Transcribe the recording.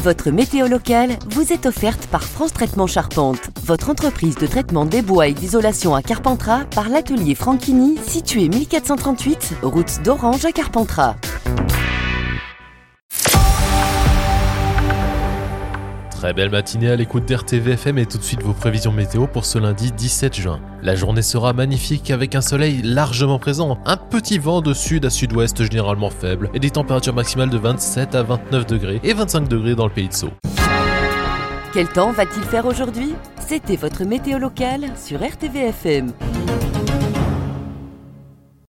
Votre météo locale vous est offerte par France Traitement Charpente, votre entreprise de traitement des bois et d'isolation à Carpentras par l'atelier Franchini, situé 1438, route d'Orange à Carpentras. Très belle matinée à l'écoute d'RTVFM et tout de suite vos prévisions météo pour ce lundi 17 juin. La journée sera magnifique avec un soleil largement présent, un petit vent de sud à sud-ouest généralement faible et des températures maximales de 27 à 29 degrés et 25 degrés dans le pays de Sceaux. Quel temps va-t-il faire aujourd'hui ? C'était votre météo locale sur RTVFM.